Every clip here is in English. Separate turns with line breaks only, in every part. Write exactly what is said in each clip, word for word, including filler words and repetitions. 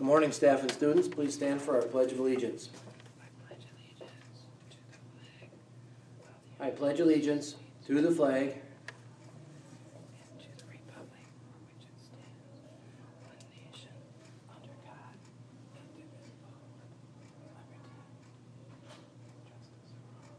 morning, staff and students. Please stand for our Pledge of Allegiance. I pledge allegiance to the flag
and to the republic for which it stands, one nation, under God, indivisible, liberty, justice for all.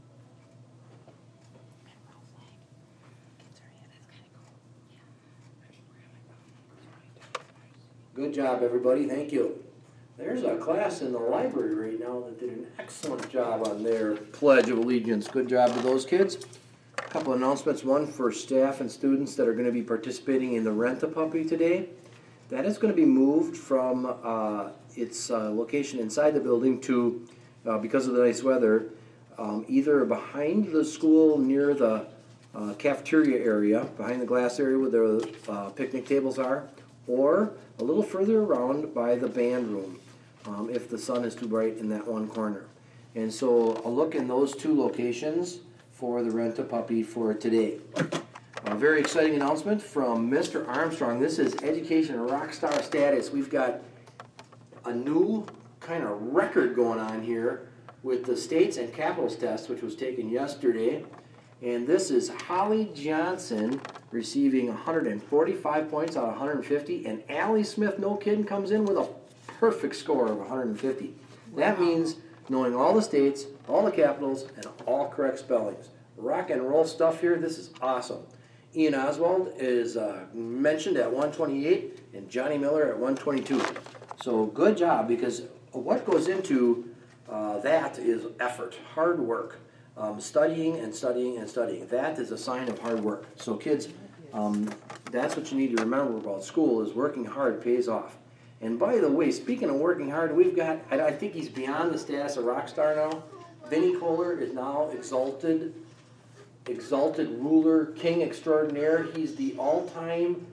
And roll flag. Kids are in. That's kind of cool. Yeah. I mean, where am I going?
Good job, everybody. Thank you. There's a class in the library right now that did an excellent job on their Pledge of Allegiance. Good job to those kids. A couple announcements. One for staff and students that are going to be participating in the Rent-A-Puppy today. That is going to be moved from uh, its uh, location inside the building to, uh, because of the nice weather, um, either behind the school near the uh, cafeteria area, behind the glass area where the uh, picnic tables are, or a little further around by the band room, um, if the sun is too bright in that one corner. And so a look in those two locations for the Rent-A-Puppy for today. A very exciting announcement from Mister Armstrong. This is Education Rockstar Status. We've got a new kind of record going on here with the States and Capitals test, which was taken yesterday. And this is Holly Johnson receiving one hundred forty-five points out of one hundred fifty, and Allie Smith, no kidding, comes in with a perfect score of one hundred fifty. That means knowing all the states, all the capitals, and all correct spellings. Rock and roll stuff here. This is awesome. Ian Oswald is uh, mentioned at one twenty-eight, and Johnny Miller at one twenty-two. So good job, because what goes into uh, that is effort, hard work. Um, studying and studying and studying. That is a sign of hard work. So kids, um, that's what you need to remember about school, is working hard pays off. And by the way, speaking of working hard, we've got, I, I think he's beyond the status of rock star now. Vinnie Kohler is now exalted, exalted ruler, king extraordinaire. He's the all-time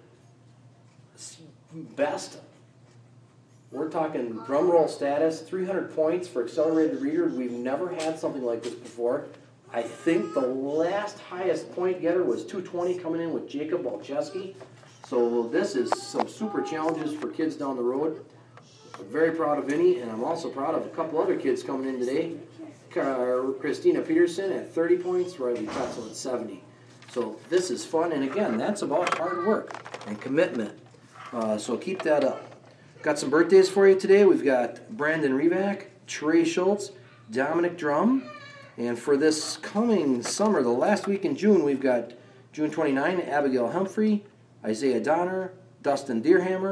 best. We're talking drum roll status, three hundred points for accelerated reader. We've never had something like this before. I think the last highest point getter was two twenty coming in with Jacob Walczewski. So this is some super challenges for kids down the road. I'm very proud of Vinny, and I'm also proud of a couple other kids coming in today. Christina Peterson at thirty points, Riley Tetzel at seventy. So this is fun, and again, that's about hard work and commitment. Uh, so keep that up. Got some birthdays for you today. We've got Brandon Revac, Trey Schultz, Dominic Drum. And for this coming summer, the last week in June, we've got June twenty-ninth, Abigail Humphrey, Isaiah Donner, Dustin Deerhammer,